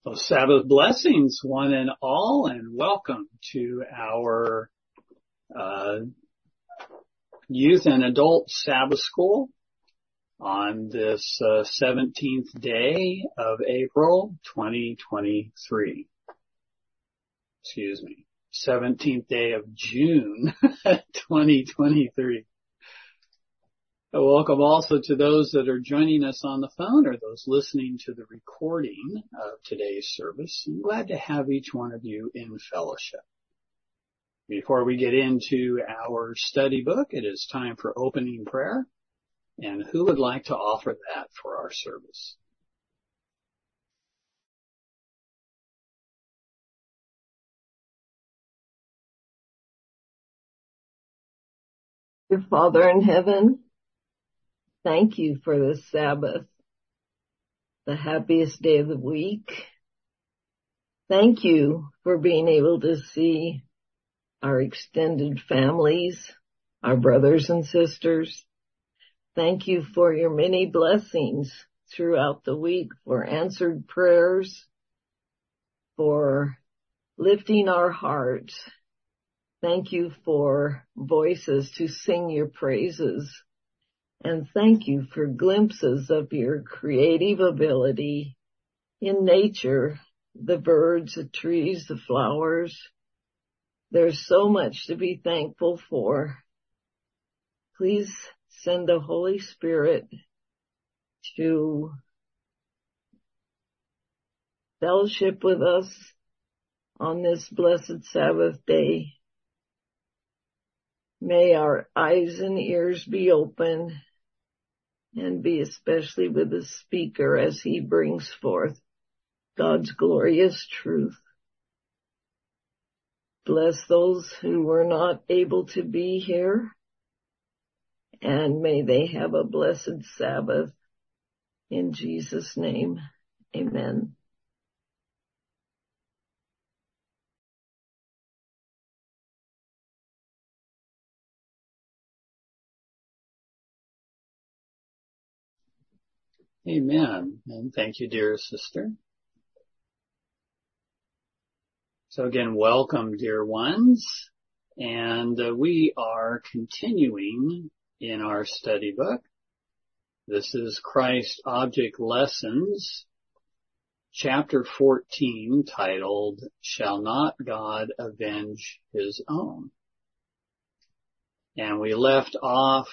Well, Sabbath blessings, one and all, and welcome to our youth and adult Sabbath school on this 17th day of April 2023. 17th day of June 2023. Welcome also to those that are joining us on the phone or those listening to the recording of today's service. I'm glad to have each one of you in fellowship. Before we get into our study book, it is time for opening prayer. And who would like to offer that for our service? Dear Father in heaven, thank you for this Sabbath, the happiest day of the week. Thank you for being able to see our extended families, our brothers and sisters. Thank you for your many blessings throughout the week, for answered prayers, for lifting our hearts. Thank you for voices to sing your praises. And thank you for glimpses of your creative ability in nature, the birds, the trees, the flowers. There's so much to be thankful for. Please send the Holy Spirit to fellowship with us on this blessed Sabbath day. May our eyes and ears be open, and be especially with the speaker as he brings forth God's glorious truth. Bless those who were not able to be here, and may they have a blessed Sabbath. In Jesus' name, amen. Amen. And thank you, dear sister. So again, welcome, dear ones. And we are continuing in our study book. This is Christ Object Lessons, chapter 14, titled, Shall Not God Avenge His Own? And we left off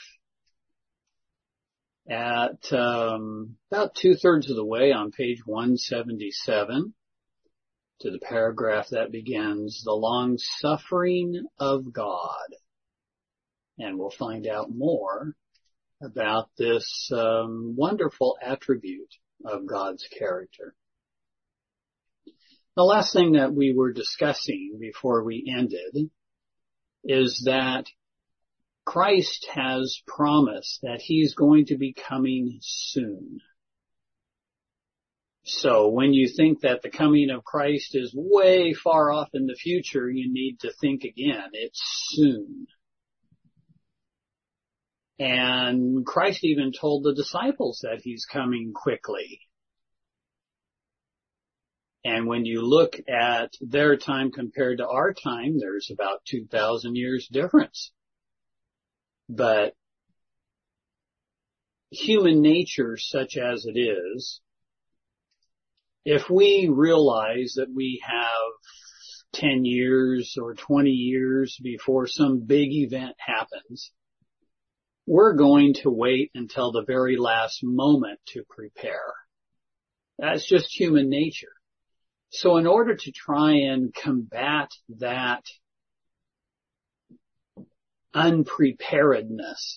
at about 2/3 of the way on page 177 to the paragraph that begins, the long suffering of God. And we'll find out more about this wonderful attribute of God's character. The last thing that we were discussing before we ended is that Christ has promised that he's going to be coming soon. So when you think that the coming of Christ is way far off in the future, you need to think again. It's soon. And Christ even told the disciples that he's coming quickly. And when you look at their time compared to our time, there's about 2,000 years difference. But human nature, such as it is, if we realize that we have 10 years or 20 years before some big event happens, we're going to wait until the very last moment to prepare. That's just human nature. So in order to try and combat that unpreparedness,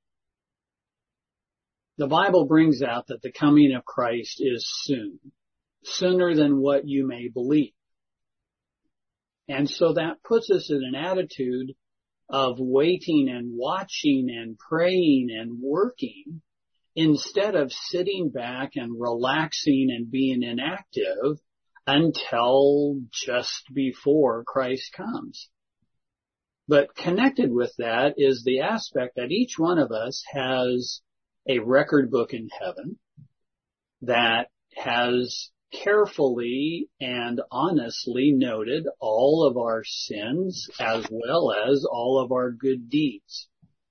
the Bible brings out that the coming of Christ is soon, sooner than what you may believe. And so that puts us in an attitude of waiting and watching and praying and working instead of sitting back and relaxing and being inactive until just before Christ comes. But connected with that is the aspect that each one of us has a record book in heaven that has carefully and honestly noted all of our sins as well as all of our good deeds.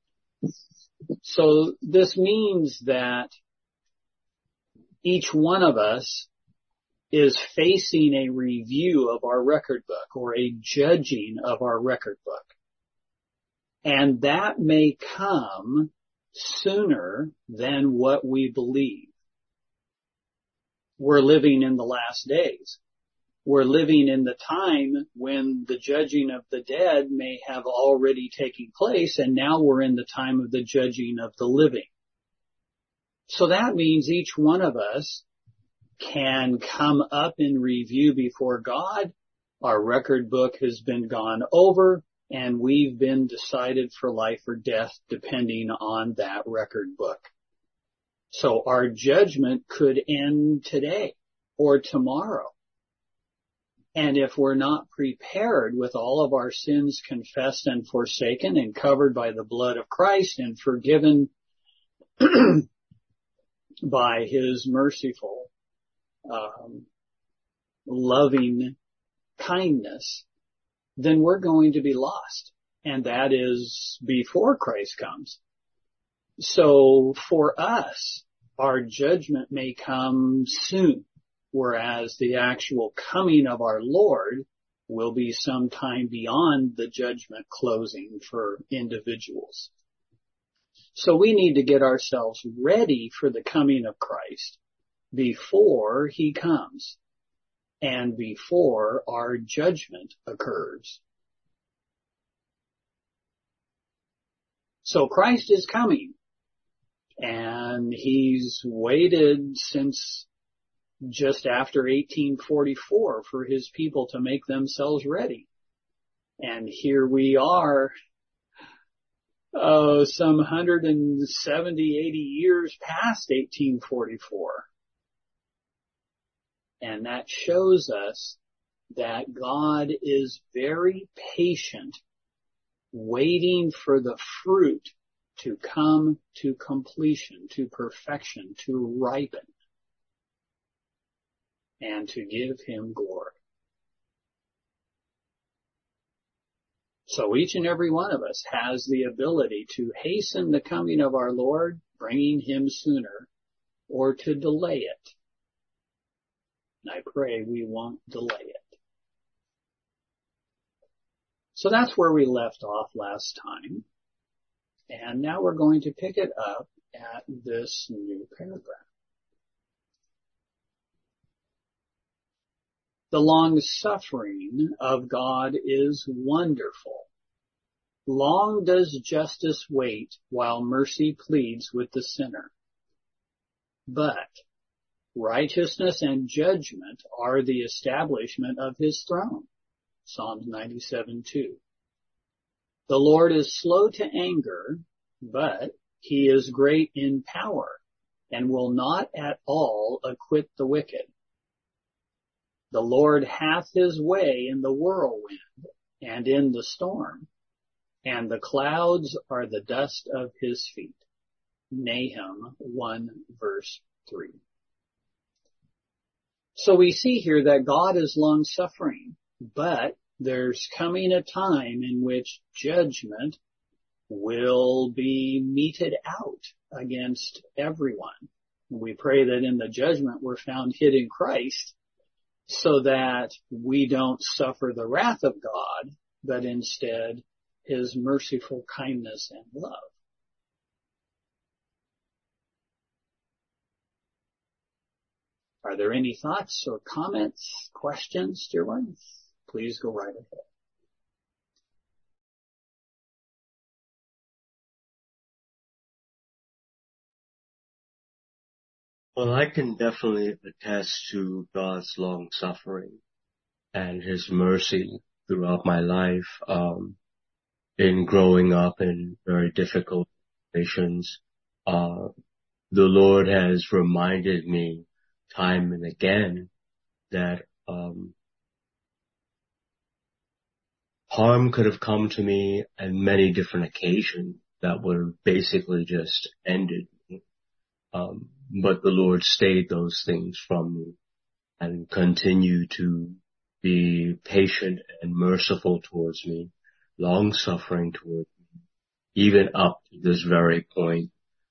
So this means that each one of us is facing a review of our record book or a judging of our record book. And that may come sooner than what we believe. We're living in the last days. We're living in the time when the judging of the dead may have already taken place, and now we're in the time of the judging of the living. So that means each one of us can come up in review before God. Our record book has been gone over, and we've been decided for life or death depending on that record book. So our judgment could end today or tomorrow. And if we're not prepared with all of our sins confessed and forsaken and covered by the blood of Christ and forgiven by his merciful, loving kindness, then we're going to be lost. And that is before Christ comes. So for us, our judgment may come soon, whereas the actual coming of our Lord will be sometime beyond the judgment closing for individuals. So we need to get ourselves ready for the coming of Christ before he comes and before our judgment occurs. So Christ is coming, and he's waited since just after 1844 for his people to make themselves ready. And here we are, some 170, 80 years past 1844. And that shows us that God is very patient, waiting for the fruit to come to completion, to perfection, to ripen, and to give him glory. So each and every one of us has the ability to hasten the coming of our Lord, bringing him sooner, or to delay it. And I pray we won't delay it. So that's where we left off last time. And now we're going to pick it up at this new paragraph. The long suffering of God is wonderful. Long does justice wait while mercy pleads with the sinner. But righteousness and judgment are the establishment of his throne. Psalms 97:2. The Lord is slow to anger, but he is great in power and will not at all acquit the wicked. The Lord hath his way in the whirlwind and in the storm, and the clouds are the dust of his feet. Nahum 1 verse 3. So we see here that God is long suffering, but there's coming a time in which judgment will be meted out against everyone. We pray that in the judgment we're found hid in Christ, so that we don't suffer the wrath of God, but instead his merciful kindness and love. Are there any thoughts or comments, questions, dear ones? Please go right ahead. Well, I can definitely attest to God's long suffering and his mercy throughout my life, in growing up in very difficult situations. The Lord has reminded me time and again that, harm could have come to me on many different occasions that were basically just ended. But the Lord stayed those things from me. and continue to be patient and merciful towards me, long-suffering towards me, even up to this very point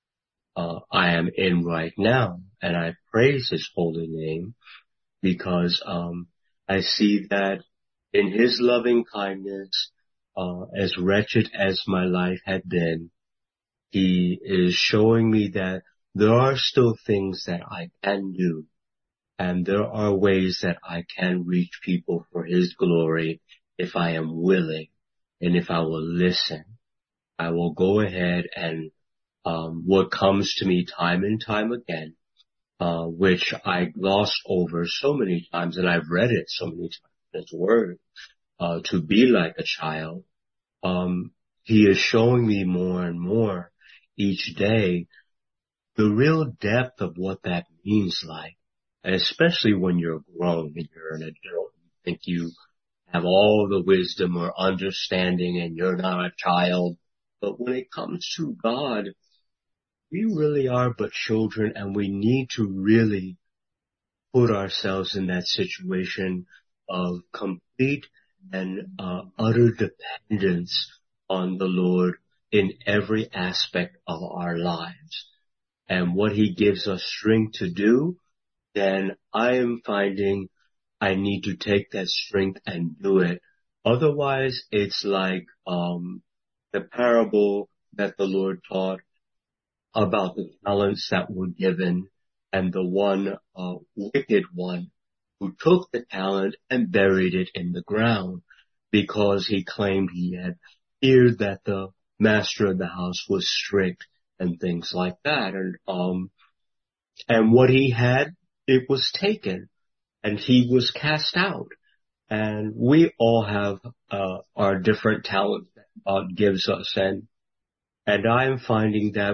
I am in right now. And I praise His holy name because I see that in His loving kindness, as wretched as my life had been, He is showing me that there are still things that I can do, and there are ways that I can reach people for His glory if I am willing and if I will listen. I will go ahead and what comes to me time and time again, which I glossed over so many times, and I've read it so many times in His Word, to be like a child. He is showing me more and more each day the real depth of what that means like, especially when you're grown and you're an adult. You think you have all the wisdom or understanding and you're not a child. But when it comes to God, we really are but children, and we need to really put ourselves in that situation of complete and utter dependence on the Lord in every aspect of our lives. And what He gives us strength to do, then I am finding I need to take that strength and do it. Otherwise, it's like the parable that the Lord taught about the talents that were given and the one wicked one who took the talent and buried it in the ground because he claimed he had feared that the master of the house was strict and things like that. And what he had, it was taken, and he was cast out. And we all have our different talents that God gives us, and I am finding that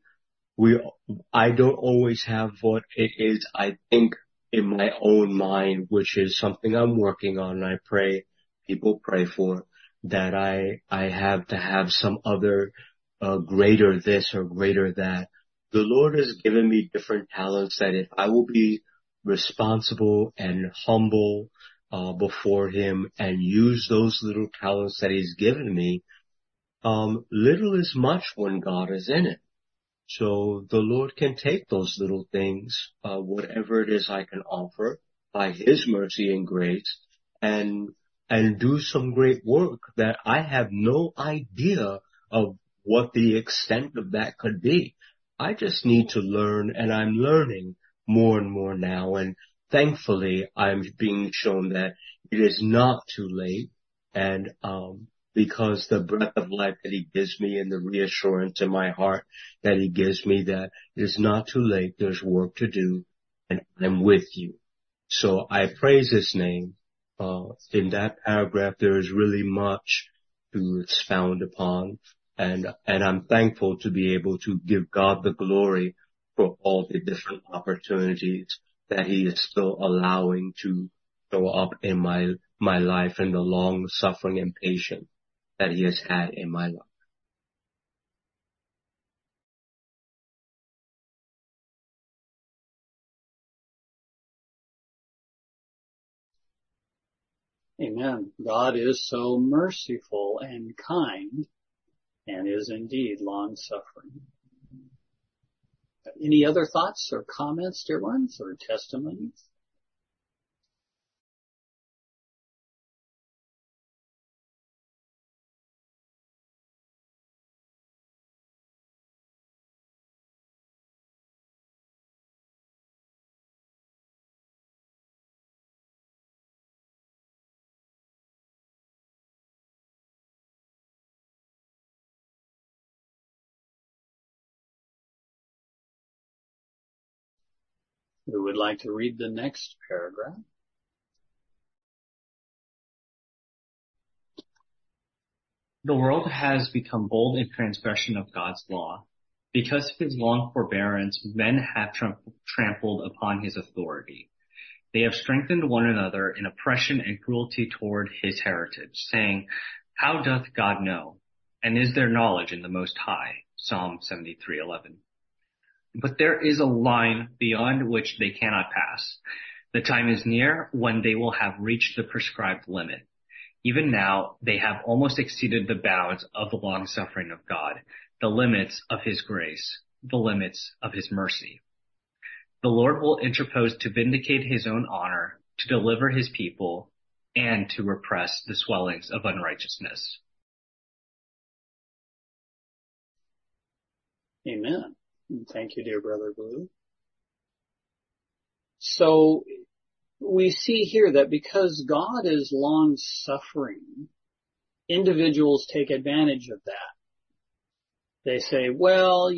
I don't always have what it is I think in my own mind, which is something I'm working on. I pray people pray for that. I have to have some other greater this or greater that. The Lord has given me different talents that if I will be responsible and humble before Him and use those little talents that He's given me, little is much when God is in it. So the Lord can take those little things, whatever it is I can offer by His mercy and grace, and do some great work that I have no idea of what the extent of that could be. I just need to learn, and I'm learning more and more now, and thankfully I'm being shown that it is not too late, and because the breath of life that He gives me and the reassurance in my heart that He gives me that it is not too late, there's work to do, and I'm with you. So I praise His name. In that paragraph, there is really much to expound upon, and I'm thankful to be able to give God the glory for all the different opportunities that He is still allowing to show up in my life and the long suffering and patience that He has had in my life. Amen. God is so merciful and kind and is indeed long-suffering. Any other thoughts or comments, dear ones, or testimonies? Who would like to read the next paragraph? The world has become bold in transgression of God's law. Because of His long forbearance, men have trampled upon His authority. They have strengthened one another in oppression and cruelty toward His heritage, saying, "How doth God know? And is there knowledge in the Most High?" Psalm 73:11. But there is a line beyond which they cannot pass. The time is near when they will have reached the prescribed limit. Even now, they have almost exceeded the bounds of the long-suffering of God, the limits of his grace, the limits of his mercy. The Lord will interpose to vindicate his own honor, to deliver his people, and to repress the swellings of unrighteousness. Amen. Thank you, dear Brother Blue. So we see here that because God is long-suffering, individuals take advantage of that. They say, well,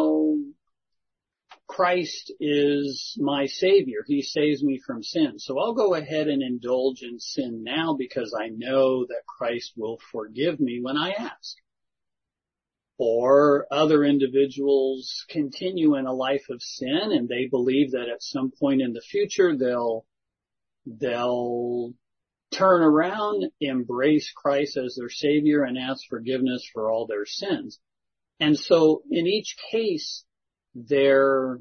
Christ is my Savior. He saves me from sin. So I'll go ahead and indulge in sin now because I know that Christ will forgive me when I ask. Or other individuals continue in a life of sin and they believe that at some point in the future they'll turn around, embrace Christ as their Savior and ask forgiveness for all their sins. And so in each case, they're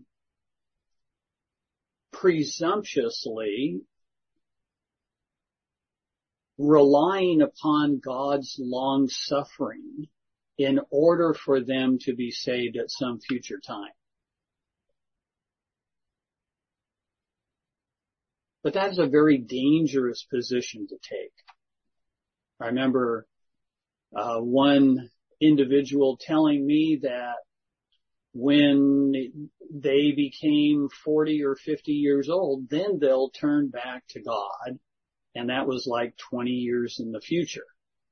presumptuously relying upon God's long suffering in order for them to be saved at some future time. But that is a very dangerous position to take. I remember one individual telling me that when they became 40 or 50 years old, then they'll turn back to God. And that was like 20 years in the future.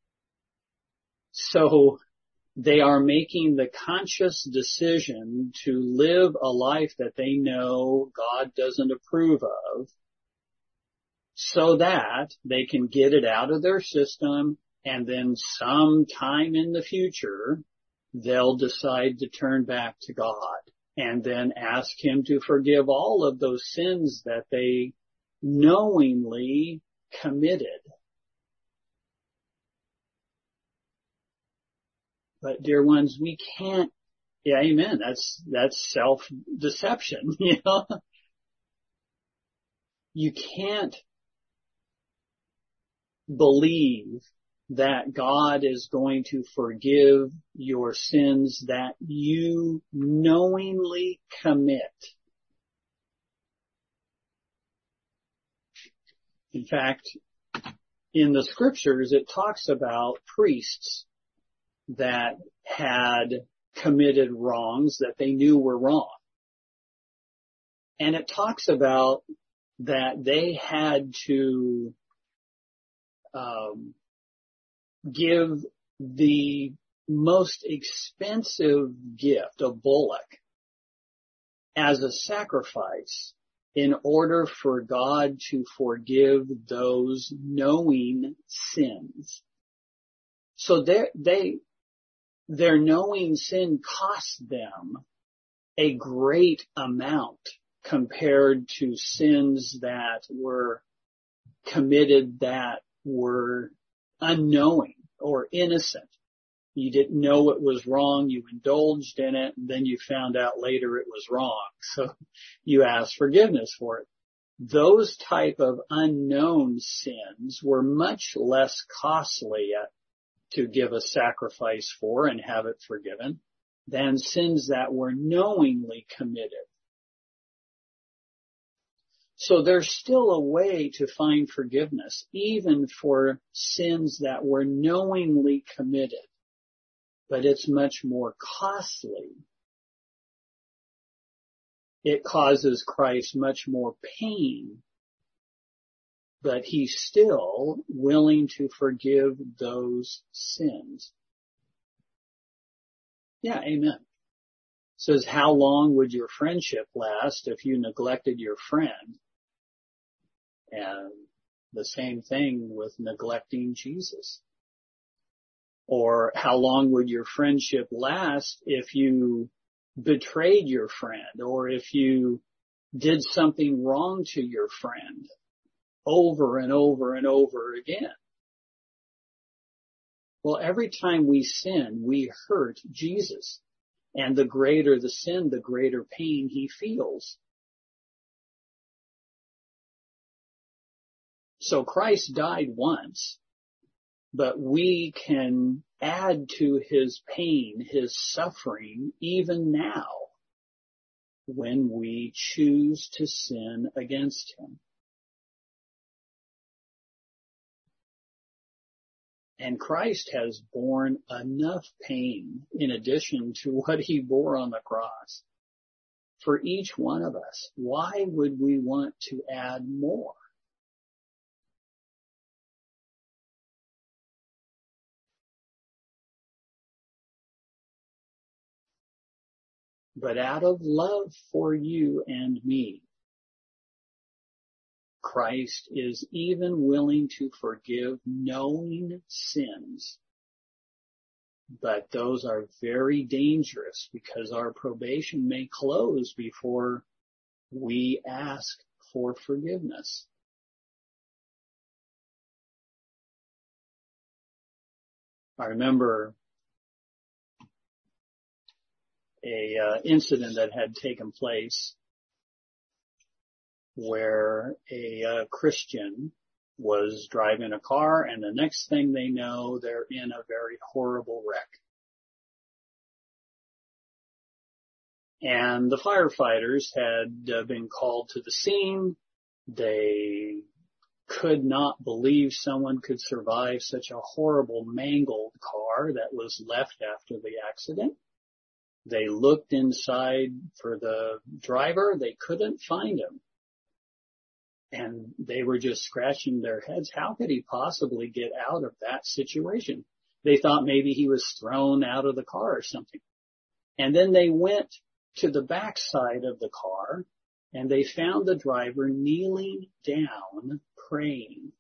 So they are making the conscious decision to live a life that they know God doesn't approve of so that they can get it out of their system, and then sometime in the future they'll decide to turn back to God and then ask him to forgive all of those sins that they knowingly committed. But dear ones, we can't, amen, that's self-deception, You can't believe that God is going to forgive your sins that you knowingly commit. In fact, in the scriptures, it talks about priests that had committed wrongs that they knew were wrong. And it talks about that they had to give the most expensive gift, a bullock, as a sacrifice in order for God to forgive those knowing sins. So their knowing sin cost them a great amount compared to sins that were committed that were unknowing or innocent. You didn't know it was wrong, you indulged in it, and then you found out later it was wrong. So you asked forgiveness for it. Those type of unknown sins were much less costly to give a sacrifice for and have it forgiven than sins that were knowingly committed. So there's still a way to find forgiveness, even for sins that were knowingly committed. But it's much more costly. It causes Christ much more pain. But he's still willing to forgive those sins. Yeah, amen. It says, how long would your friendship last if you neglected your friend? And the same thing with neglecting Jesus. Or how long would your friendship last if you betrayed your friend, or if you did something wrong to your friend over and over and over again? Well, every time we sin, we hurt Jesus. And the greater the sin, the greater pain he feels. So Christ died once, but we can add to his pain, his suffering, even now, when we choose to sin against him. And Christ has borne enough pain in addition to what he bore on the cross for each one of us. Why would we want to add more? But out of love for you and me, Christ is even willing to forgive knowing sins. But those are very dangerous because our probation may close before we ask for forgiveness. I remember a incident that had taken place where a Christian was driving a car, and the next thing they know, they're in a very horrible wreck. And the firefighters had been called to the scene. They could not believe someone could survive such a horrible, mangled car that was left after the accident. They looked inside for the driver. They couldn't find him. And they were just scratching their heads. How could he possibly get out of that situation? They thought maybe he was thrown out of the car or something. And then they went to the backside of the car and they found the driver kneeling down, praying.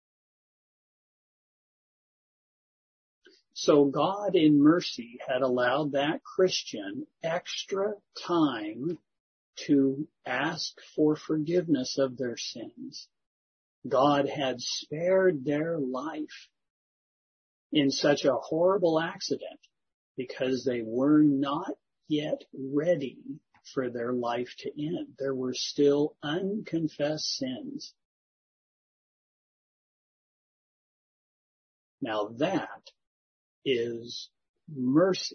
So God in mercy had allowed that Christian extra time to ask for forgiveness of their sins. God had spared their life in such a horrible accident because they were not yet ready for their life to end. There were still unconfessed sins. Now that is mercy.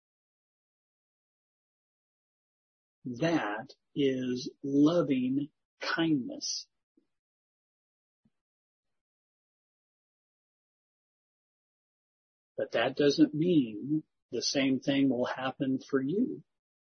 That is loving kindness. But that doesn't mean the same thing will happen for you.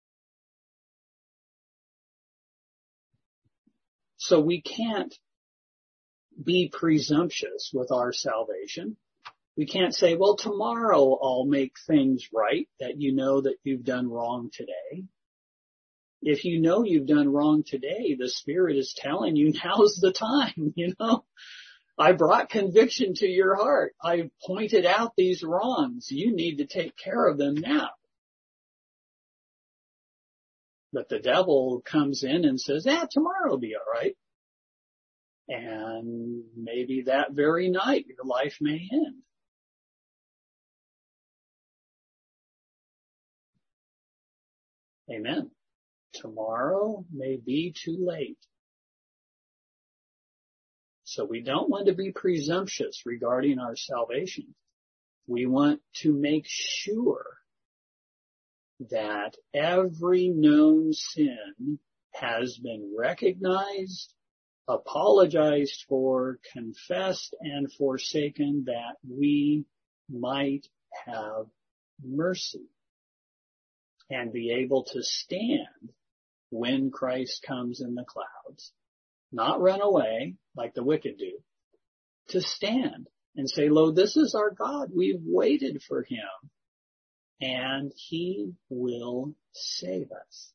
So we can't be presumptuous with our salvation. We can't say, well, tomorrow I'll make things right that you know that you've done wrong today. If you know you've done wrong today, the Spirit is telling you now's the time, I brought conviction to your heart. I pointed out these wrongs. You need to take care of them now. But the devil comes in and says, tomorrow will be all right. And maybe that very night your life may end. Amen. Tomorrow may be too late. So we don't want to be presumptuous regarding our salvation. We want to make sure that every known sin has been recognized, apologized for, confessed, and forsaken, that we might have mercy and be able to stand when Christ comes in the clouds. Not run away like the wicked do. To stand and say, lo, this is our God. We've waited for him. And he will save us.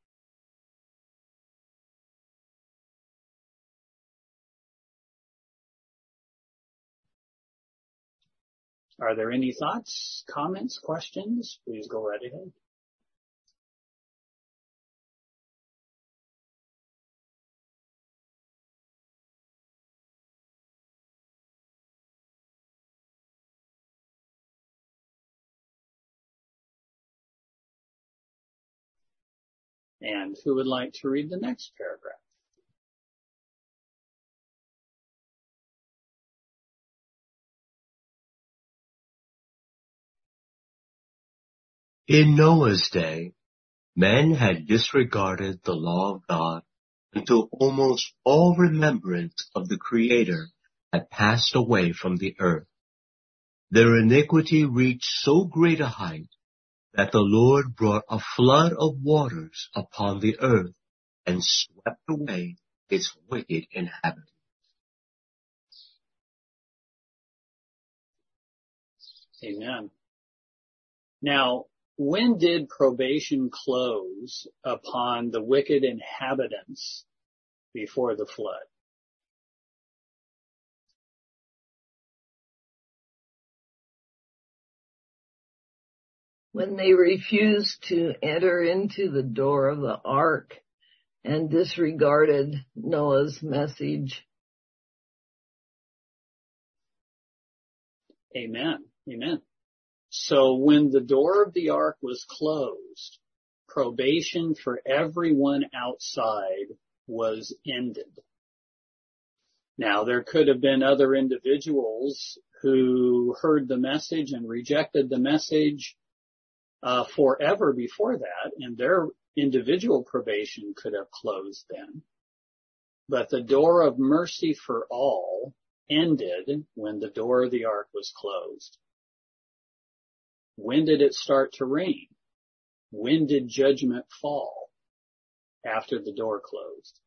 Are there any thoughts, comments, questions? Please go right ahead. And who would like to read the next paragraph? In Noah's day, men had disregarded the law of God until almost all remembrance of the Creator had passed away from the earth. Their iniquity reached so great a height that the Lord brought a flood of waters upon the earth and swept away its wicked inhabitants. Amen. Now, when did probation close upon the wicked inhabitants before the flood? When they refused to enter into the door of the ark and disregarded Noah's message. Amen. Amen. So when the door of the ark was closed, probation for everyone outside was ended. Now, there could have been other individuals who heard the message and rejected the message forever before that, and their individual probation could have closed then. But the door of mercy for all ended when the door of the ark was closed. When did it start to rain? When did judgment fall? After the door closed.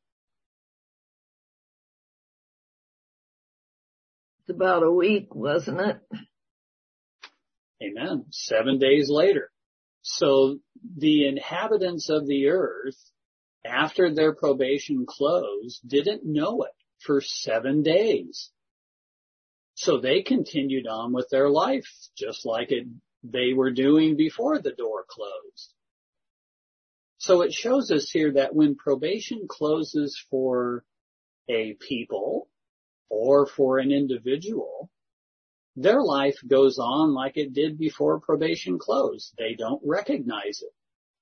It's about a week, wasn't it? Amen. 7 days later. So the inhabitants of the earth, after their probation closed, didn't know it for 7 days. So they continued on with their life just like they were doing before the door closed. So it shows us here that when probation closes for a people or for an individual, their life goes on like it did before probation closed. They don't recognize it.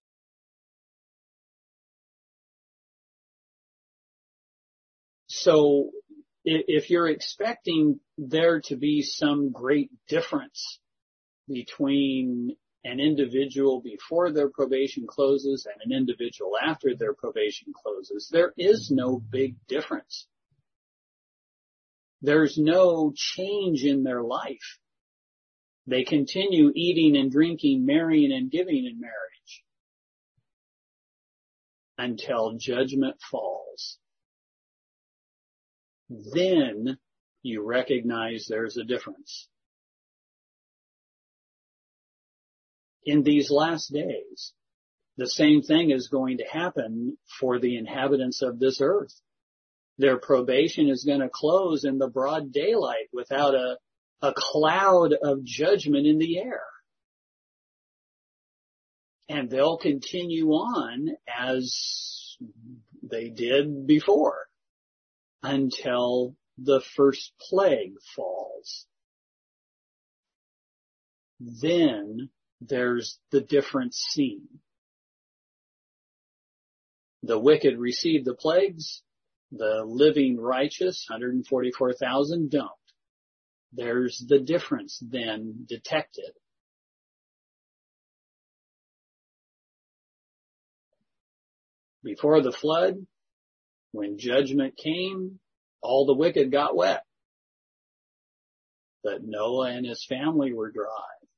So if you're expecting there to be some great difference between an individual before their probation closes and an individual after their probation closes, there is no big difference. There's no change in their life. They continue eating and drinking, marrying and giving in marriage until judgment falls. Then you recognize there's a difference. In these last days, the same thing is going to happen for the inhabitants of this earth. Their probation is going to close in the broad daylight without a cloud of judgment in the air. And they'll continue on as they did before until the first plague falls. Then there's the difference seen. The wicked receive the plagues. The living righteous, 144,000, don't. There's the difference then detected. Before the flood, when judgment came, all the wicked got wet. But Noah and his family were dry.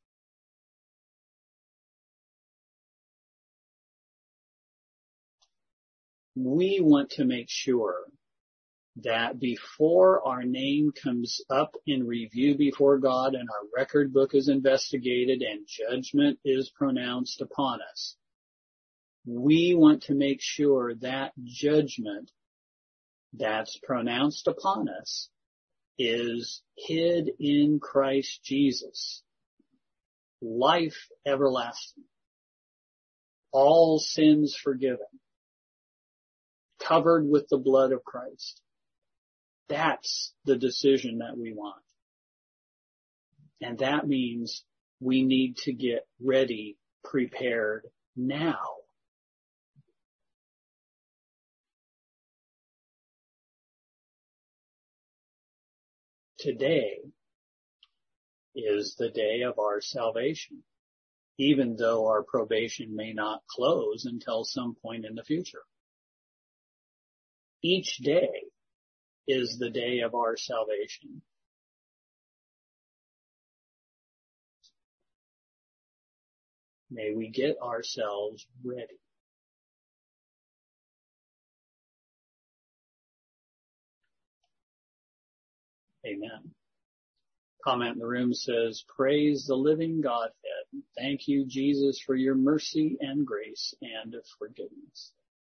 We want to make sure that before our name comes up in review before God and our record book is investigated and judgment is pronounced upon us, we want to make sure that judgment that's pronounced upon us is hid in Christ Jesus. Life everlasting. All sins forgiven. Covered with the blood of Christ. That's the decision that we want. And that means we need to get ready, prepared now. Today is the day of our salvation. even though our probation may not close until some point in the future. Each day is the day of our salvation. May we get ourselves ready. Amen. Comment in the room says, praise the living Godhead. Thank you, Jesus, for your mercy and grace and forgiveness.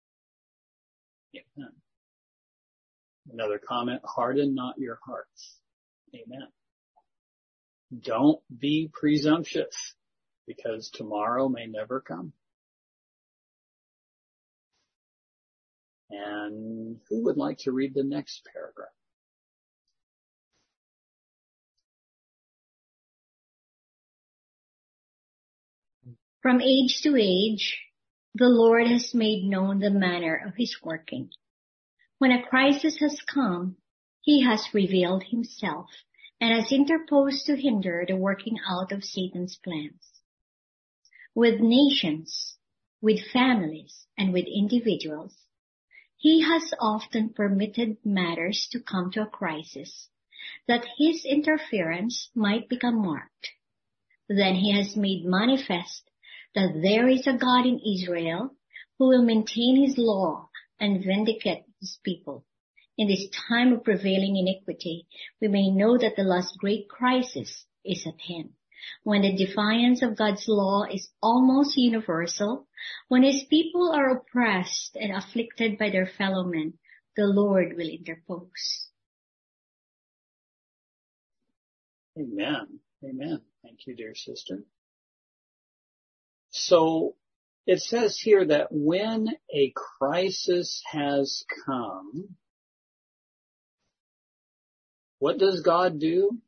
Amen. Another comment, harden not your hearts. Amen. Don't be presumptuous, because tomorrow may never come. And who would like to read the next paragraph? From age to age, the Lord has made known the manner of his working. When a crisis has come, he has revealed himself and has interposed to hinder the working out of Satan's plans. With nations, with families, and with individuals, he has often permitted matters to come to a crisis, that his interference might become marked. Then he has made manifest that there is a God in Israel who will maintain his law and vindicate his people. In this time of prevailing iniquity, we may know that the last great crisis is at hand, when the defiance of God's law is almost universal, when his people are oppressed and afflicted by their fellow men, the Lord will interpose. Amen. Amen. Thank you, dear sister. So it says here that when a crisis has come, what does God do?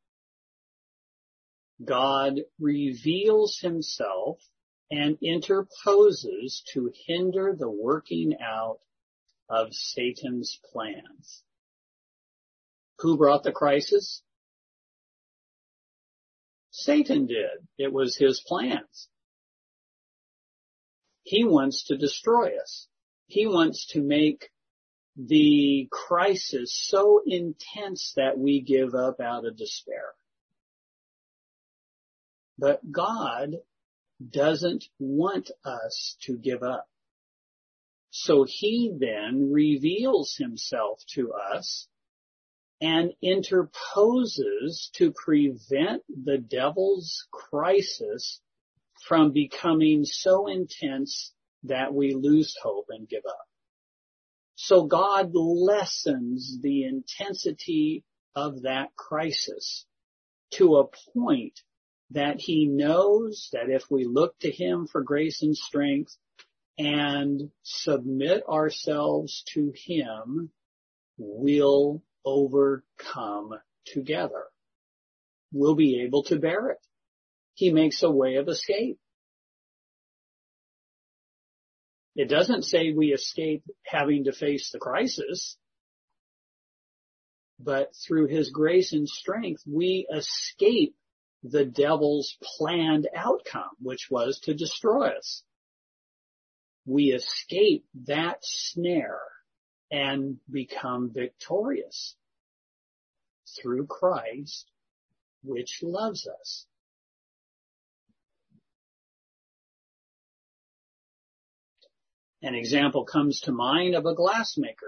God reveals himself and interposes to hinder the working out of Satan's plans. Who brought the crisis? Satan did. It was his plans. He wants to destroy us. He wants to make the crisis so intense that we give up out of despair. But God doesn't want us to give up. So he then reveals himself to us and interposes to prevent the devil's crisis from becoming so intense that we lose hope and give up. So God lessens the intensity of that crisis to a point that he knows that if we look to him for grace and strength and submit ourselves to him, we'll overcome together. We'll be able to bear it. He makes a way of escape. It doesn't say we escape having to face the crisis, but through his grace and strength, we escape the devil's planned outcome, which was to destroy us. We escape that snare and become victorious through Christ, which loves us. An example comes to mind of a glassmaker.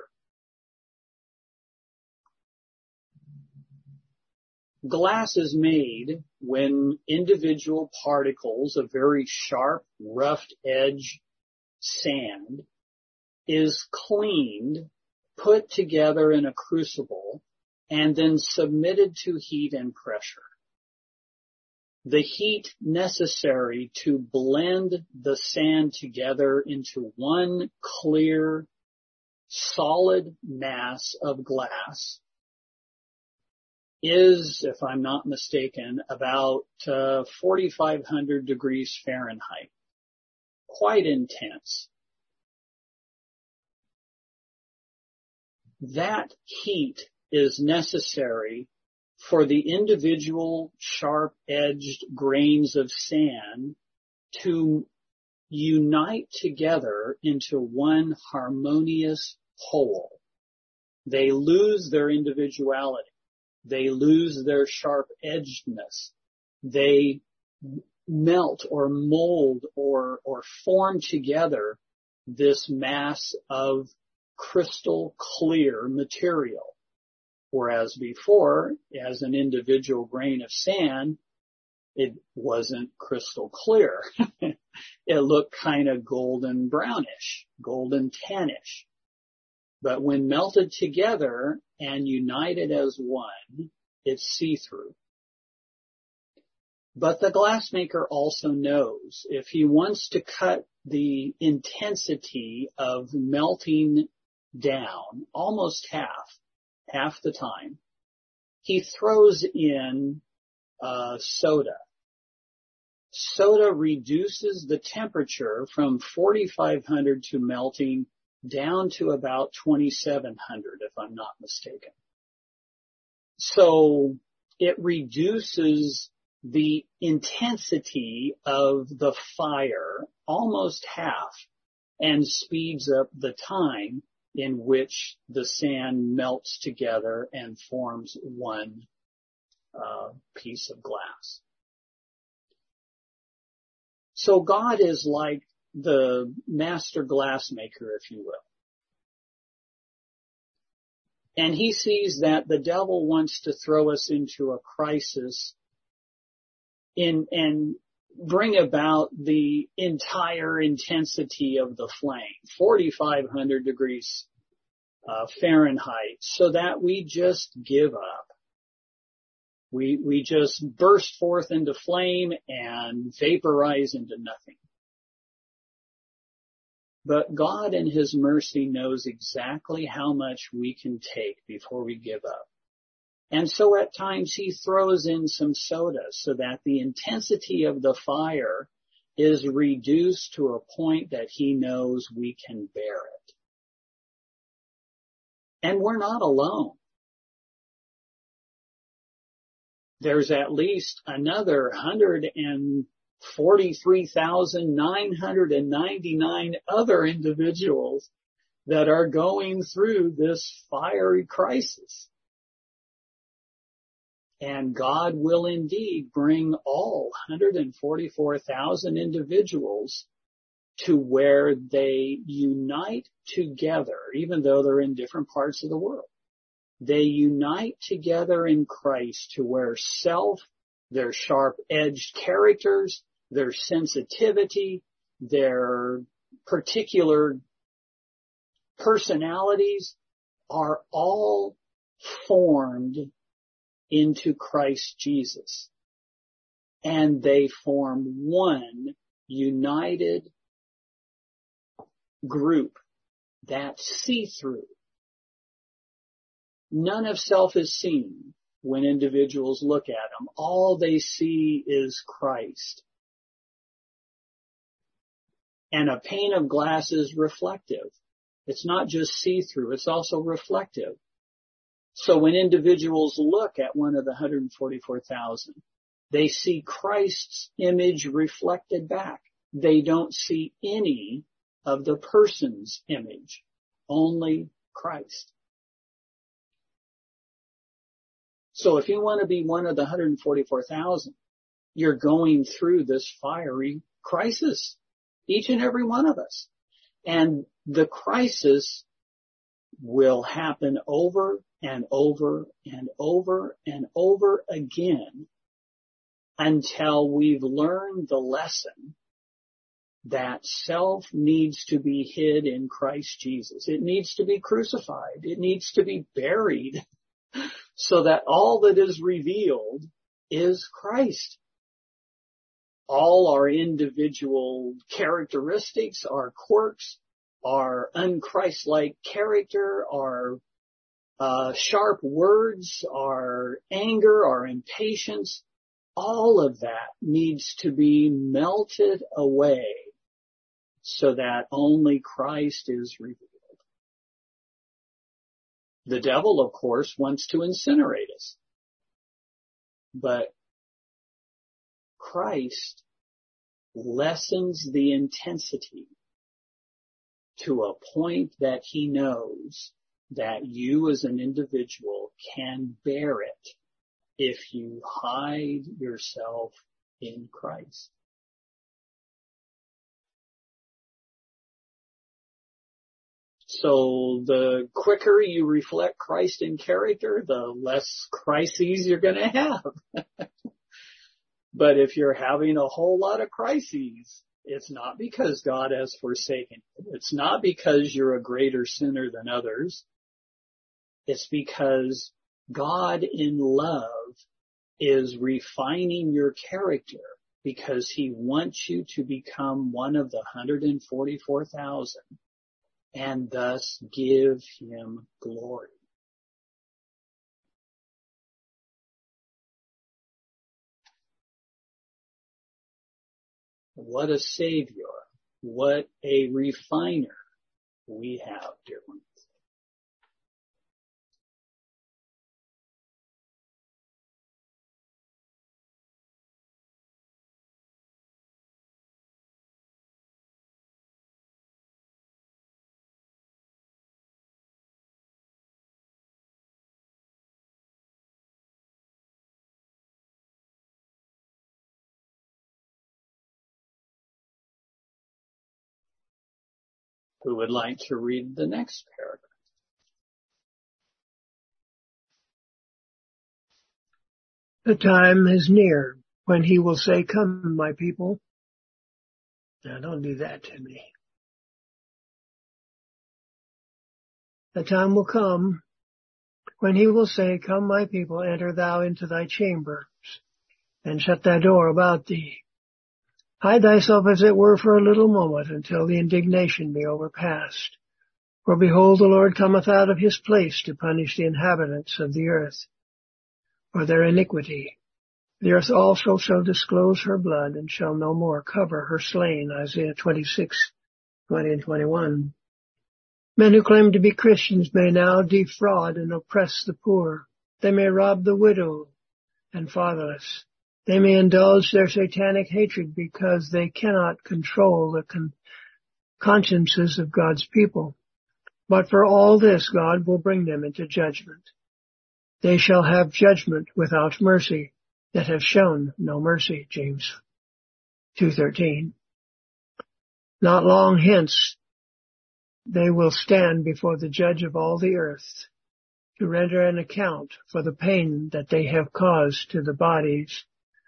Glass is made when individual particles of very sharp, roughed edge sand is cleaned, put together in a crucible, and then submitted to heat and pressure. The heat necessary to blend the sand together into one clear, solid mass of glass is, if I'm not mistaken, about 4,500 degrees Fahrenheit. Quite intense. That heat is necessary for the individual sharp-edged grains of sand to unite together into one harmonious whole. They lose their individuality. They lose their sharp-edgedness. They melt or mold or form together this mass of crystal clear material. Whereas before, as an individual grain of sand, it wasn't crystal clear. It looked kind of golden brownish, golden tannish. But when melted together and united as one, it's see-through. But the glassmaker also knows if he wants to cut the intensity of melting down almost half the time, he throws in soda. Soda reduces the temperature from 4,500 to melting down to about 2,700, if I'm not mistaken. So it reduces the intensity of the fire almost half and speeds up the time in which the sand melts together and forms one piece of glass. So God is like the master glassmaker, if you will. And he sees that the devil wants to throw us into a crisis and bring about the entire intensity of the flame, 4,500 degrees Fahrenheit, so that we just give up. We just burst forth into flame and vaporize into nothing. But God in his mercy knows exactly how much we can take before we give up. And so at times he throws in some soda so that the intensity of the fire is reduced to a point that he knows we can bear it. And we're not alone. There's at least another 143,999 other individuals that are going through this fiery crisis. And God will indeed bring all 144,000 individuals to where they unite together, even though they're in different parts of the world. They unite together in Christ to where self, their sharp-edged characters, their sensitivity, their particular personalities are all formed into Christ Jesus. And they form one united group that's see-through. None of self is seen when individuals look at them. All they see is Christ. And a pane of glass is reflective. It's not just see-through, it's also reflective. So when individuals look at one of the 144,000, they see Christ's image reflected back. They don't see any of the person's image, only Christ. So if you want to be one of the 144,000, you're going through this fiery crisis, each and every one of us. And the crisis will happen over and over and over and over again until we've learned the lesson that self needs to be hid in Christ Jesus. It needs to be crucified. It needs to be buried so that all that is revealed is Christ. All our individual characteristics, our quirks, our unchristlike character, our sharp words, our anger, our impatience, all of that needs to be melted away so that only Christ is revealed. The devil, of course, wants to incinerate us. But Christ lessens the intensity to a point that he knows that you as an individual can bear it if you hide yourself in Christ. So the quicker you reflect Christ in character, the less crises you're going to have. But if you're having a whole lot of crises, it's not because God has forsaken you. It's not because you're a greater sinner than others. It's because God in love is refining your character because he wants you to become one of the 144,000 and thus give him glory. What a Savior, what a refiner we have, dear ones. Who would like to read the next paragraph? The time is near when he will say, "Come, my people." Now don't do that to me. The time will come when he will say, "Come, my people, enter thou into thy chambers, and shut thy door about thee. Hide thyself as it were for a little moment until the indignation be overpast. For behold, the Lord cometh out of his place to punish the inhabitants of the earth for their iniquity. The earth also shall disclose her blood and shall no more cover her slain." Isaiah 26:20 and 21. Men who claim to be Christians may now defraud and oppress the poor. They may rob the widow and fatherless. They may indulge their satanic hatred because they cannot control the consciences of God's people. But for all this, God will bring them into judgment. They shall have judgment without mercy that have shown no mercy. James 2:13. Not long hence, they will stand before the judge of all the earth to render an account for the pain that they have caused to the bodies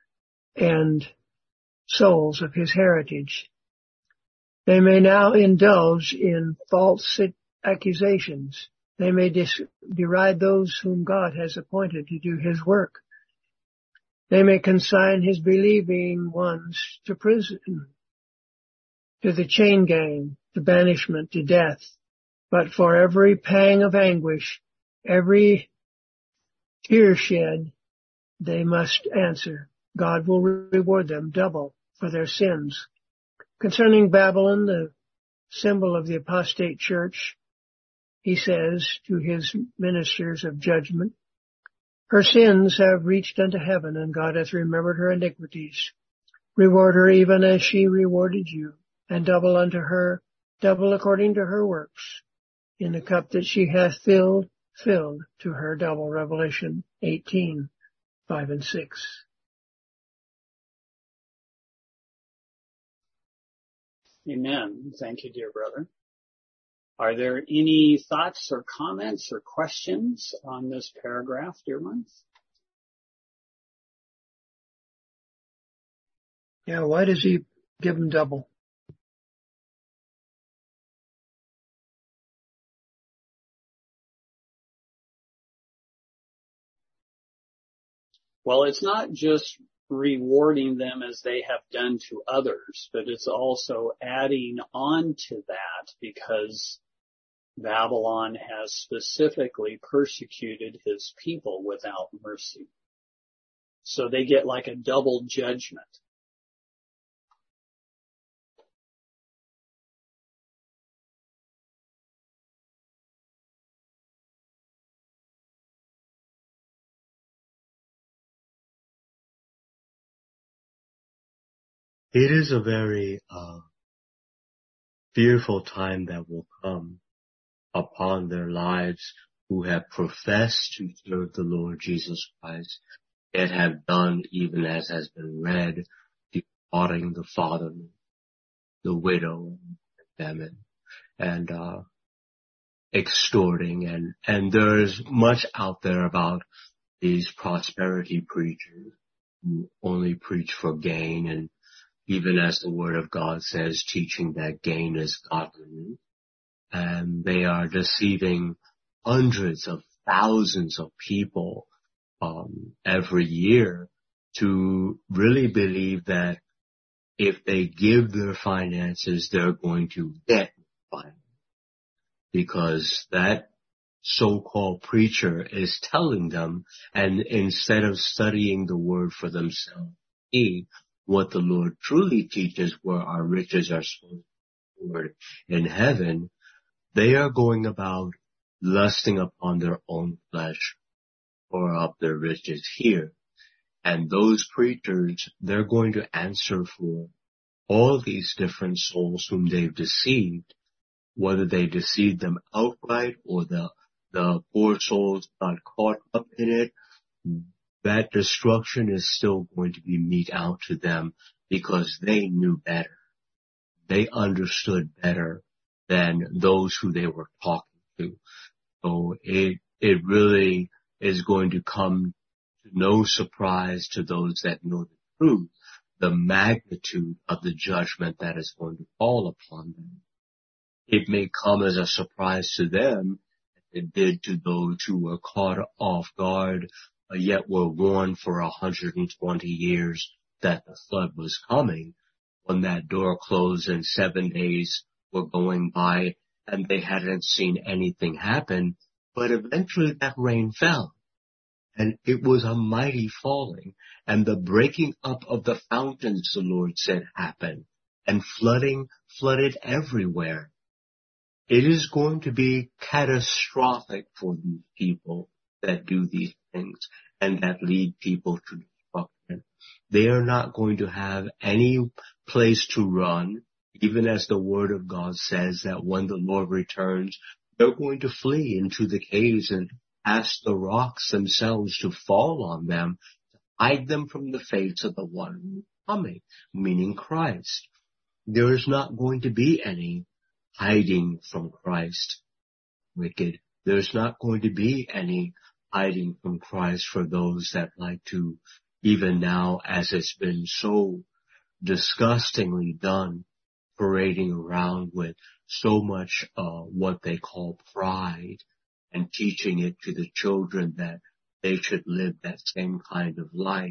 and souls of his heritage. They may now indulge in false accusations. They may deride those whom God has appointed to do his work. They may consign his believing ones to prison, to the chain gang, to banishment, to death. But for every pang of anguish, every tear shed, they must answer. God will reward them double for their sins. Concerning Babylon, the symbol of the apostate church, he says to his ministers of judgment, "Her sins have reached unto heaven, and God hath remembered her iniquities. Reward her even as she rewarded you, and double unto her, double according to her works. In the cup that she hath filled to her double." Revelation 18:5 and 6. Amen. Thank you, dear brother. Are there any thoughts or comments or questions on this paragraph, dear ones? Yeah, why does he give them double? Well, it's not just rewarding them as they have done to others, but it's also adding on to that because Babylon has specifically persecuted his people without mercy. So they get like a double judgment. It is a very fearful time that will come upon their lives who have professed to serve the Lord Jesus Christ, yet have done, even as has been read, defrauding the fatherless, the widow, and extorting, and there's much out there about these prosperity preachers who only preach for gain, and even as the Word of God says, teaching that gain is godliness. And they are deceiving hundreds of thousands of people every year to really believe that if they give their finances, they're going to get finance. Because that so-called preacher is telling them, and instead of studying the Word for themselves, what the Lord truly teaches, where our riches are stored in heaven, they are going about lusting upon their own flesh or up their riches here. And those preachers, they're going to answer for all these different souls whom they've deceived, whether they deceived them outright or the poor souls got caught up in it. That destruction is still going to be mete out to them because they knew better. They understood better than those who they were talking to. So it really is going to come to no surprise to those that know the truth, the magnitude of the judgment that is going to fall upon them. It may come as a surprise to them, as it did to those who were caught off guard, yet were warned for 120 years that the flood was coming. When that door closed and 7 days were going by and they hadn't seen anything happen, but eventually that rain fell. And it was a mighty falling, and the breaking up of the fountains, the Lord said, happened, and flooded everywhere. It is going to be catastrophic for these people that do these things and that lead people to destruction. They are not going to have any place to run, even as the Word of God says that when the Lord returns, they're going to flee into the caves and ask the rocks themselves to fall on them, to hide them from the face of the one who is coming, meaning Christ. There is not going to be any hiding from Christ, wicked. There's not going to be any hiding from Christ for those that like to, even now as it's been so disgustingly done, parading around with so much what they call pride and teaching it to the children that they should live that same kind of life.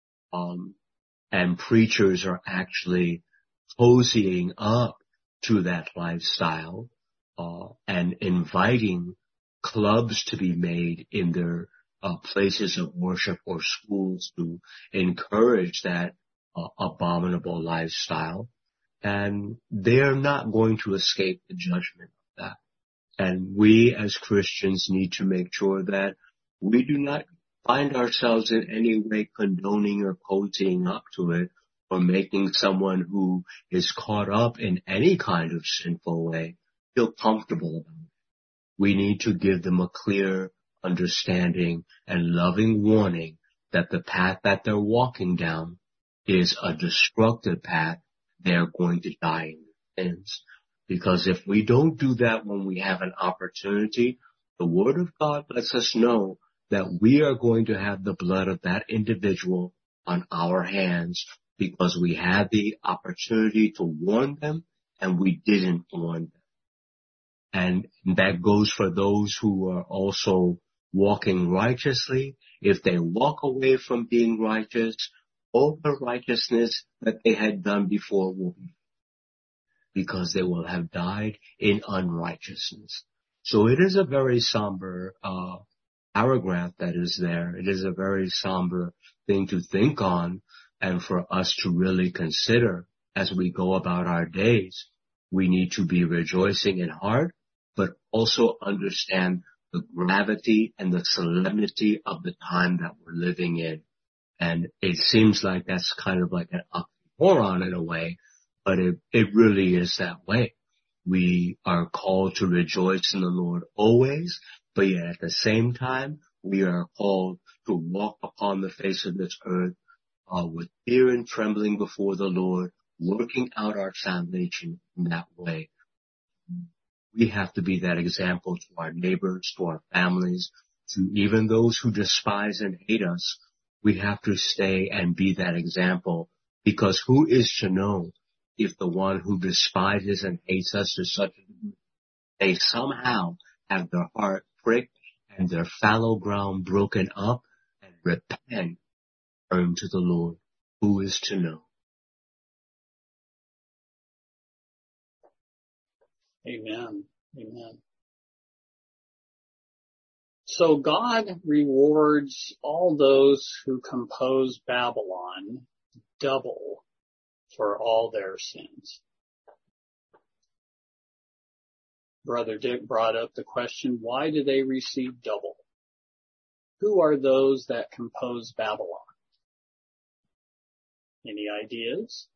And preachers are actually cozying up to that lifestyle and inviting clubs to be made in their places of worship or schools to encourage that abominable lifestyle. And they're not going to escape the judgment of that. And we as Christians need to make sure that we do not find ourselves in any way condoning or cozying up to it or making someone who is caught up in any kind of sinful way feel comfortable about it. We need to give them a clear understanding and loving warning that the path that they're walking down is a destructive path. They're going to die in their sins. Because if we don't do that when we have an opportunity, the Word of God lets us know that we are going to have the blood of that individual on our hands because we had the opportunity to warn them and we didn't warn them. And that goes for those who are also walking righteously. If they walk away from being righteous, all the righteousness that they had done before will be, because they will have died in unrighteousness. So it is a very somber paragraph that is there. It is a very somber thing to think on and for us to really consider as we go about our days. We need to be rejoicing in heart, but also understand the gravity and the solemnity of the time that we're living in. And it seems like that's kind of like an oxymoron in a way, but it really is that way. We are called to rejoice in the Lord always, but yet at the same time, we are called to walk upon the face of this earth with fear and trembling before the Lord, working out our salvation in that way. We have to be that example to our neighbors, to our families, to even those who despise and hate us. We have to stay and be that example, because who is to know if the one who despises and hates us to such a degree, they somehow have their heart pricked and their fallow ground broken up and repent, turn to the Lord. Who is to know? Amen. Amen. So God rewards all those who compose Babylon double for all their sins. Brother Dick brought up the question, why do they receive double? Who are those that compose Babylon? Any ideas?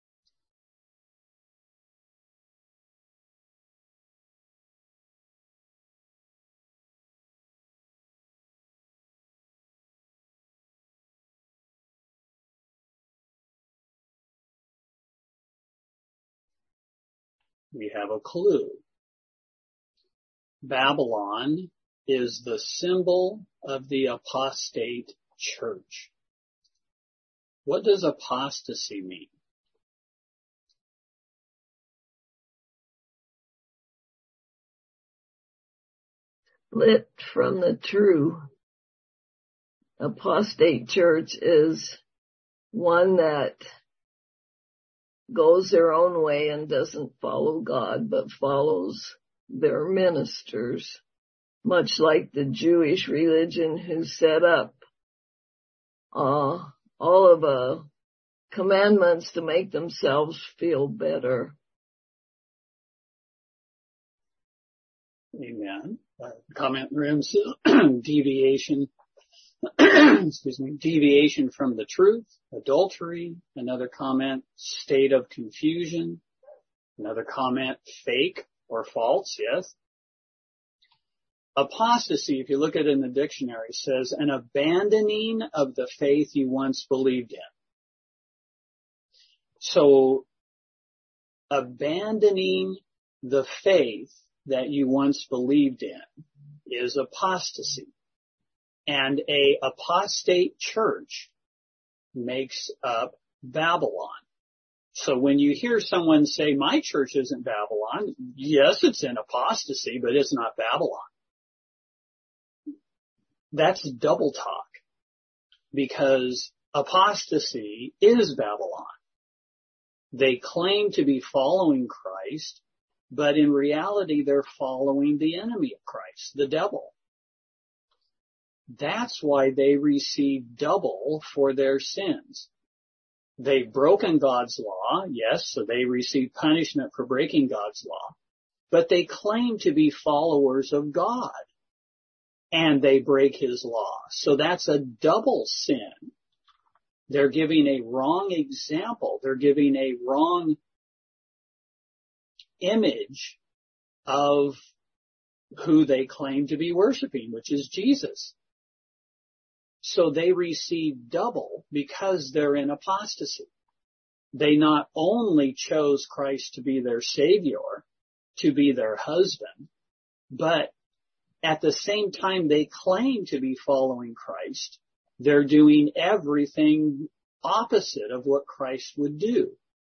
We have a clue. Babylon is the symbol of the apostate church. What does apostasy mean? Split from the true. Apostate church is one that goes their own way and doesn't follow God, but follows their ministers, much like the Jewish religion who set up all of the commandments to make themselves feel better. Amen. Comment rooms, deviation, deviation from the truth, adultery. Another comment, state of confusion. Another comment, fake or false, yes. Apostasy, if you look at it in the dictionary, says an abandoning of the faith you once believed in. So, abandoning the faith that you once believed in is apostasy. And a apostate church makes up Babylon. So when you hear someone say, my church isn't Babylon, yes, it's in apostasy, but it's not Babylon. That's double talk, because apostasy is Babylon. They claim to be following Christ, but in reality they're following the enemy of Christ, the devil. That's why they receive double for their sins. They've broken God's law, yes, so they receive punishment for breaking God's law, but they claim to be followers of God, and they break his law. So that's a double sin. They're giving a wrong example. They're giving a wrong image of who they claim to be worshiping, which is Jesus. So they receive double because they're in apostasy. They not only chose Christ to be their Savior, to be their husband, but at the same time they claim to be following Christ, they're doing everything opposite of what Christ would do.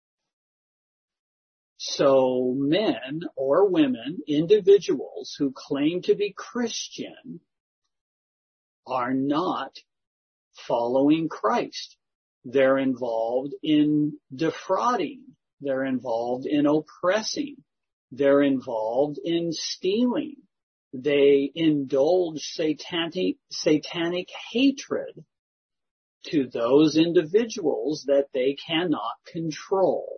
So men or women, individuals who claim to be Christian, are not following Christ. They're involved in defrauding. They're involved in oppressing. They're involved in stealing. They indulge satanic hatred to those individuals that they cannot control.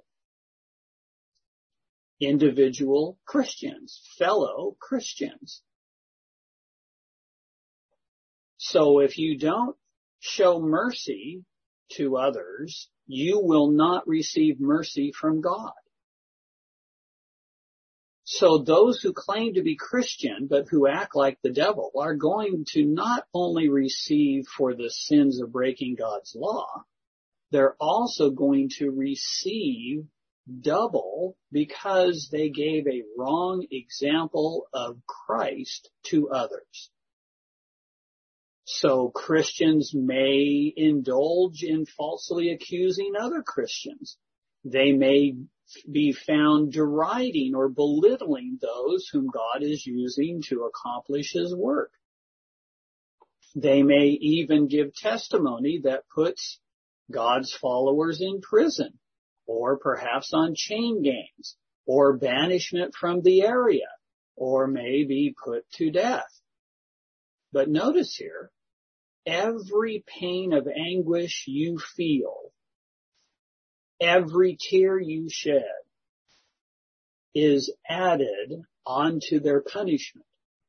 Individual Christians, fellow Christians. So if you don't show mercy to others, you will not receive mercy from God. So those who claim to be Christian but who act like the devil are going to not only receive for the sins of breaking God's law, they're also going to receive double because they gave a wrong example of Christ to others. So Christians may indulge in falsely accusing other Christians. They may be found deriding or belittling those whom God is using to accomplish his work. They may even give testimony that puts God's followers in prison, or perhaps on chain gangs, or banishment from the area, or may be put to death. But notice here, every pain of anguish you feel, every tear you shed is added onto their punishment.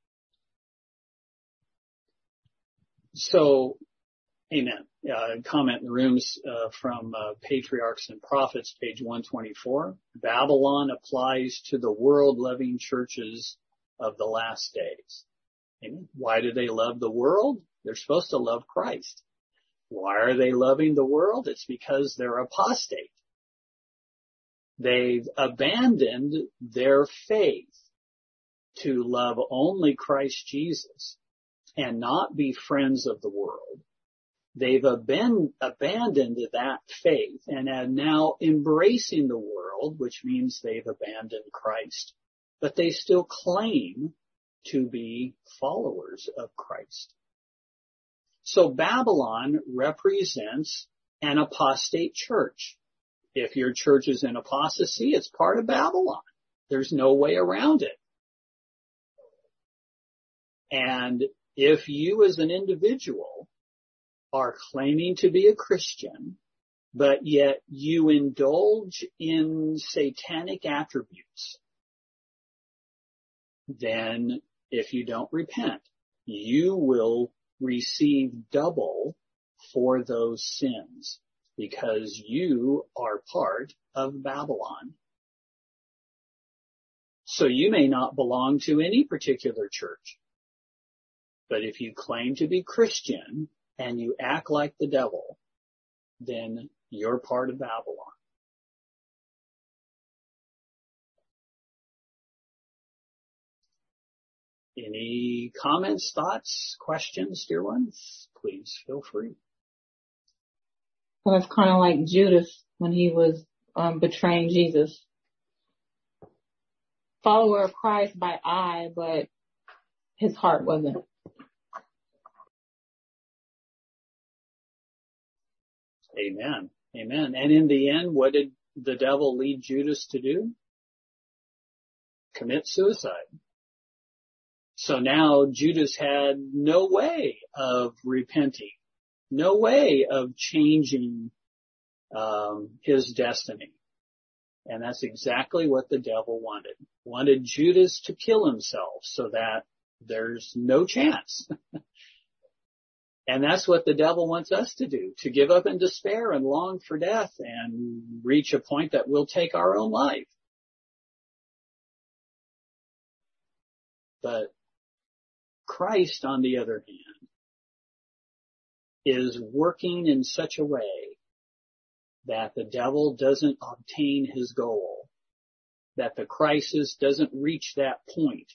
So, amen. Comment in the rooms from Patriarchs and Prophets, page 124. Babylon applies to the world-loving churches of the last days. Amen. Why do they love the world? They're supposed to love Christ. Why are they loving the world? It's because they're apostate. They've abandoned their faith to love only Christ Jesus and not be friends of the world. They've abandoned that faith and are now embracing the world, which means they've abandoned Christ. But they still claim to be followers of Christ. So Babylon represents an apostate church. If your church is in apostasy, it's part of Babylon. There's no way around it. And if you as an individual are claiming to be a Christian, but yet you indulge in satanic attributes, then if you don't repent, you will receive double for those sins because you are part of Babylon. So you may not belong to any particular church, but if you claim to be Christian and you act like the devil, then you're part of Babylon. Any comments, thoughts, questions, dear ones? Please feel free. Well, it's kind of like Judas when he was betraying Jesus. Follower of Christ by eye, but his heart wasn't. Amen. Amen. And in the end, what did the devil lead Judas to do? Commit suicide. So now Judas had no way of repenting, no way of changing his destiny. And that's exactly what the devil wanted Judas to kill himself so that there's no chance. And that's what the devil wants us to do, to give up in despair and long for death and reach a point that we'll take our own life. But Christ, on the other hand, is working in such a way that the devil doesn't obtain his goal, that the crisis doesn't reach that point.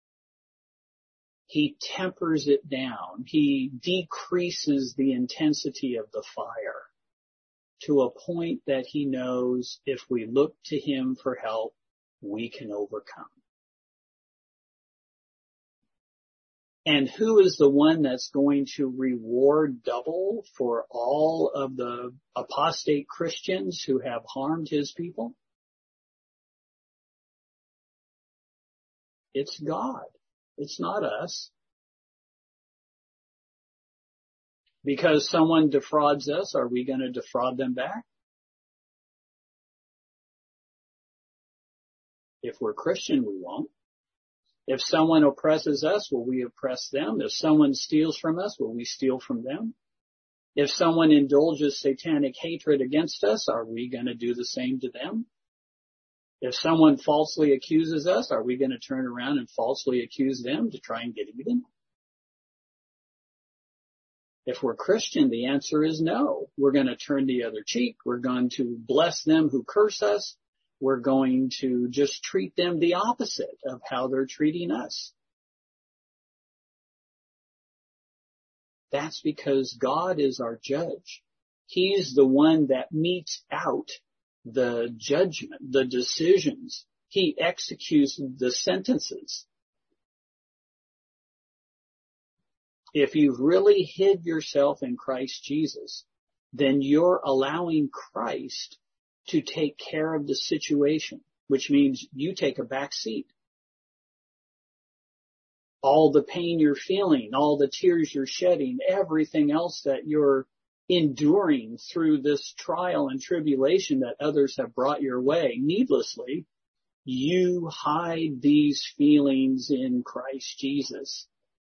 He tempers it down. He decreases the intensity of the fire to a point that he knows if we look to him for help, we can overcome. And who is the one that's going to reward double for all of the apostate Christians who have harmed his people? It's God. It's not us. Because someone defrauds us, are we going to defraud them back? If we're Christian, we won't. If someone oppresses us, will we oppress them? If someone steals from us, will we steal from them? If someone indulges satanic hatred against us, are we going to do the same to them? If someone falsely accuses us, are we going to turn around and falsely accuse them to try and get even? If we're Christian, the answer is no. We're going to turn the other cheek. We're going to bless them who curse us. We're going to just treat them the opposite of how they're treating us. That's because God is our judge. He's the one that metes out the judgment, the decisions. He executes the sentences. If you've really hid yourself in Christ Jesus, then you're allowing Christ to take care of the situation, which means you take a back seat. All the pain you're feeling, all the tears you're shedding, everything else that you're enduring through this trial and tribulation that others have brought your way needlessly, you hide these feelings in Christ Jesus.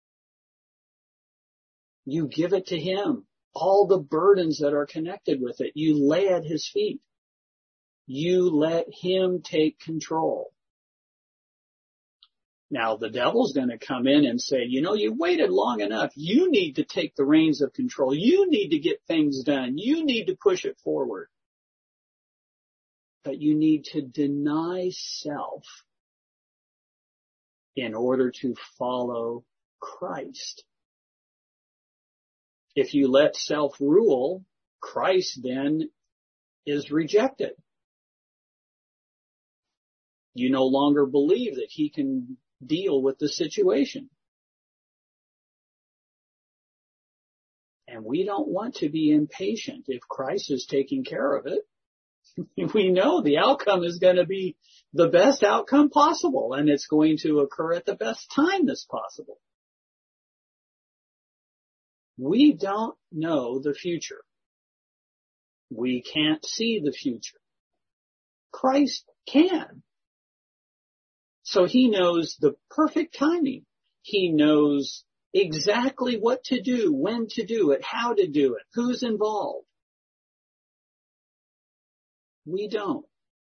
You give it to Him. All the burdens that are connected with it, you lay at His feet. You let Him take control. Now, the devil's going to come in and say, you know, you waited long enough. You need to take the reins of control. You need to get things done. You need to push it forward. But you need to deny self in order to follow Christ. If you let self rule, Christ then is rejected. You no longer believe that He can deal with the situation. And we don't want to be impatient if Christ is taking care of it. We know the outcome is going to be the best outcome possible, and it's going to occur at the best time that's possible. We don't know the future. We can't see the future. Christ can. So He knows the perfect timing. He knows exactly what to do, when to do it, how to do it, who's involved. We don't.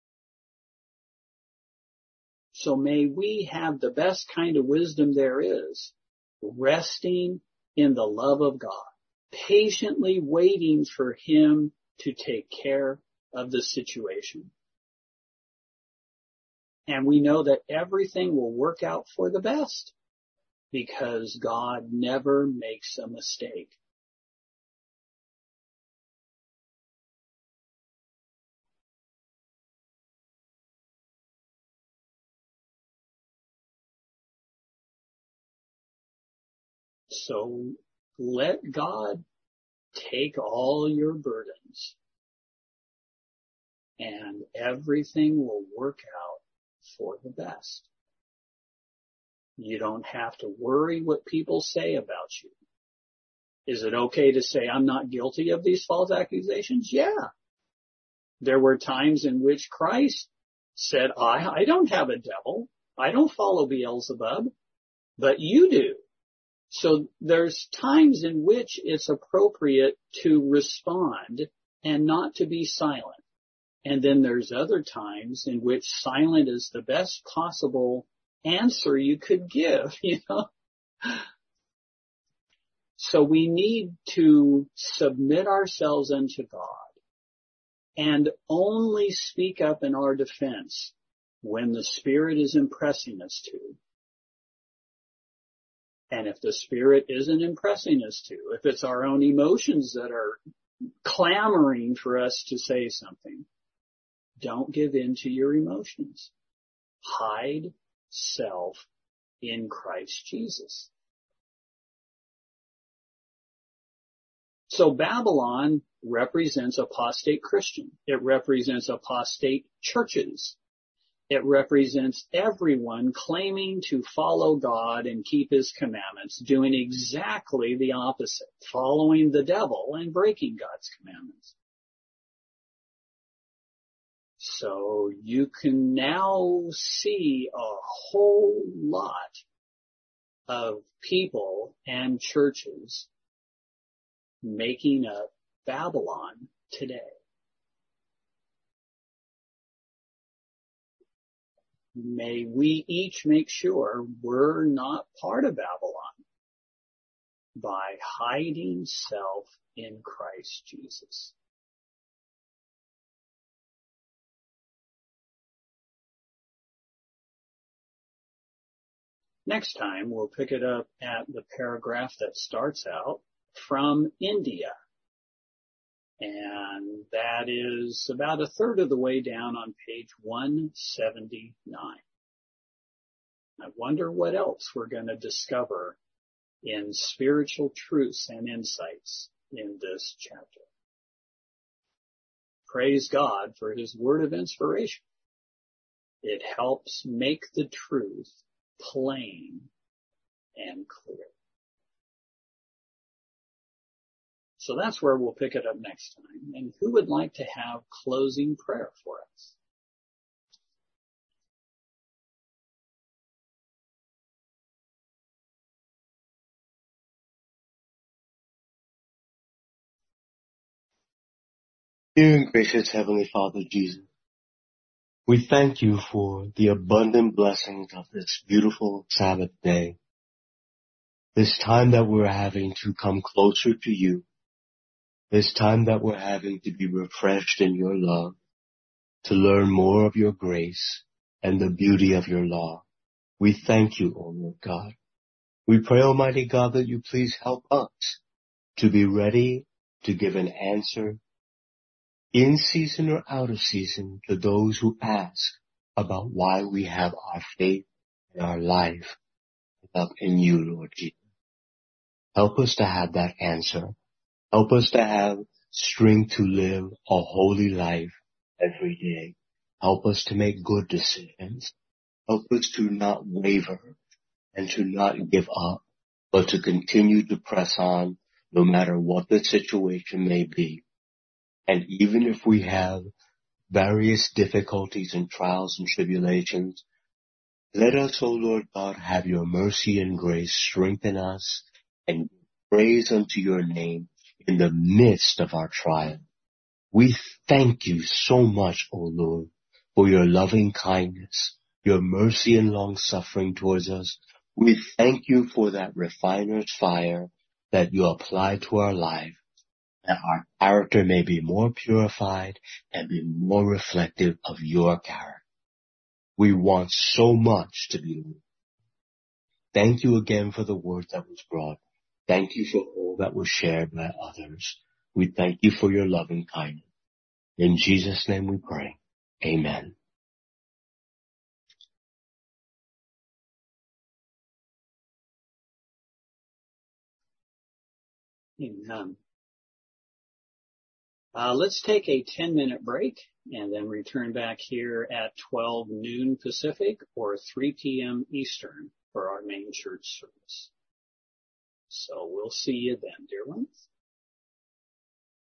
So may we have the best kind of wisdom there is, resting in the love of God, patiently waiting for Him to take care of the situation. And we know that everything will work out for the best because God never makes a mistake. So let God take all your burdens and everything will work out for the best. You don't have to worry what people say about you. Is it okay to say, I'm not guilty of these false accusations? Yeah. There were times in which Christ said, I don't have a devil. I don't follow Beelzebub, but you do. So there's times in which it's appropriate to respond and not to be silent. And then there's other times in which silent is the best possible answer you could give, you know. So we need to submit ourselves unto God and only speak up in our defense when the Spirit is impressing us to. And if the Spirit isn't impressing us to, if it's our own emotions that are clamoring for us to say something, don't give in to your emotions. Hide self in Christ Jesus. So Babylon represents apostate Christian. It represents apostate churches. It represents everyone claiming to follow God and keep His commandments, doing exactly the opposite, following the devil and breaking God's commandments. So you can now see a whole lot of people and churches making up Babylon today. May we each make sure we're not part of Babylon by hiding self in Christ Jesus. Next time, we'll pick it up at the paragraph that starts out from India. And that is about a third of the way down on page 179. I wonder what else we're going to discover in spiritual truths and insights in this chapter. Praise God for His word of inspiration. It helps make the truth plain and clear. So that's where we'll pick it up next time. And who would like to have closing prayer for us? Dear and gracious Heavenly Father Jesus, we thank you for the abundant blessings of this beautiful Sabbath day, this time that we're having to come closer to you, this time that we're having to be refreshed in your love, to learn more of your grace and the beauty of your law. We thank you, O Lord God. We pray, Almighty God, that you please help us to be ready to give an answer in season or out of season to those who ask about why we have our faith in our life up in you, Lord Jesus. Help us to have that answer. Help us to have strength to live a holy life every day. Help us to make good decisions. Help us to not waver and to not give up, but to continue to press on no matter what the situation may be. And even if we have various difficulties and trials and tribulations, let us, O Lord God, have your mercy and grace strengthen us and praise unto your name in the midst of our trial. We thank you so much, O Lord, for your loving kindness, your mercy and long suffering towards us. We thank you for that refiner's fire that you apply to our life, that our character may be more purified and be more reflective of your character. We want so much to be. Thank you again for the word that was brought. Thank you for all that was shared by others. We thank you for your loving kindness. In Jesus' name we pray. Amen. Amen. Let's take a 10-minute break and then return back here at 12 noon Pacific or 3 p.m. Eastern for our main church service. So we'll see you then, dear ones.